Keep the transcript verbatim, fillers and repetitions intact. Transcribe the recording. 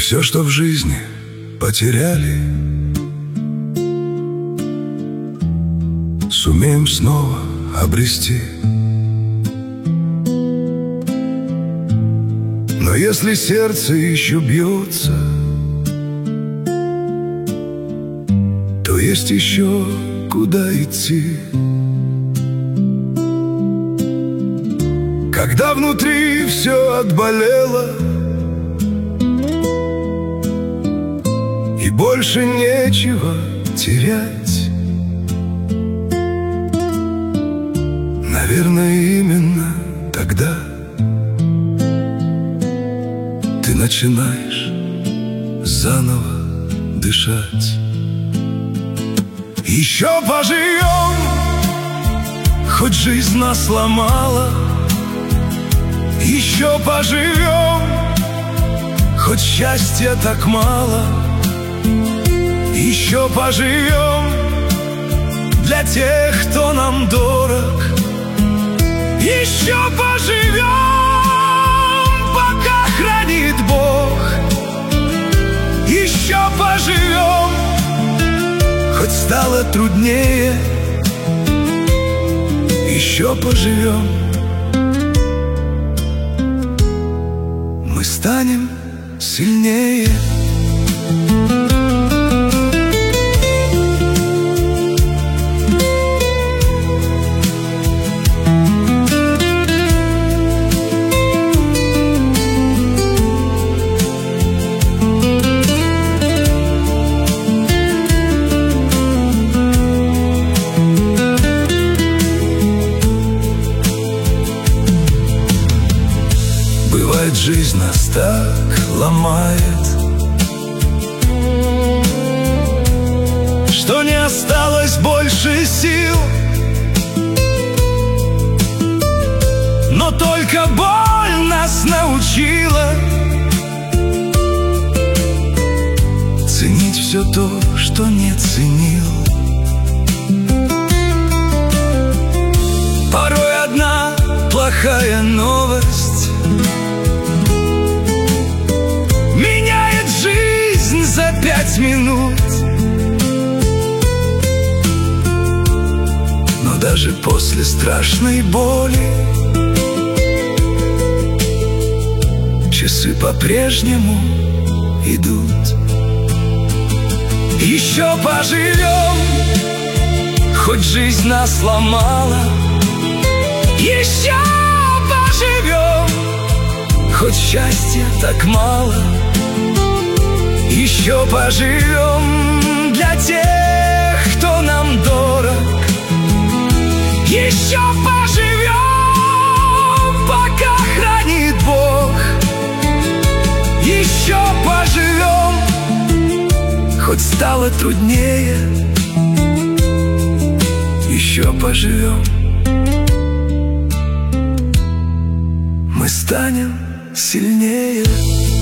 все, что в жизни потеряли, сумеем снова обрести. Но если сердце еще бьется, то есть еще куда идти. Когда внутри все отболело и больше нечего терять, наверное, именно тогда ты начинаешь заново дышать. Еще поживем, хоть жизнь нас сломала. Еще поживем, хоть счастья так мало. Еще поживем для тех, кто нам дорог. Еще поживем, пока хранит Бог. Еще поживем, хоть стало труднее. Еще поживем, мы станем сильнее. Бывает, жизнь нас так ломает, что не осталось больше сил. Но только боль нас научила ценить все то, что не ценил. Порой одна плохая новость меняет жизнь за пять минут. Но даже после страшной боли часы по-прежнему идут. Еще поживем, хоть жизнь нас сломала. Еще поживем, хоть счастья так мало. Еще поживем для тех, кто нам дорог. Еще поживем, пока хранит Бог. Еще поживем, хоть стало труднее. Еще поживем, мы станем сильнее.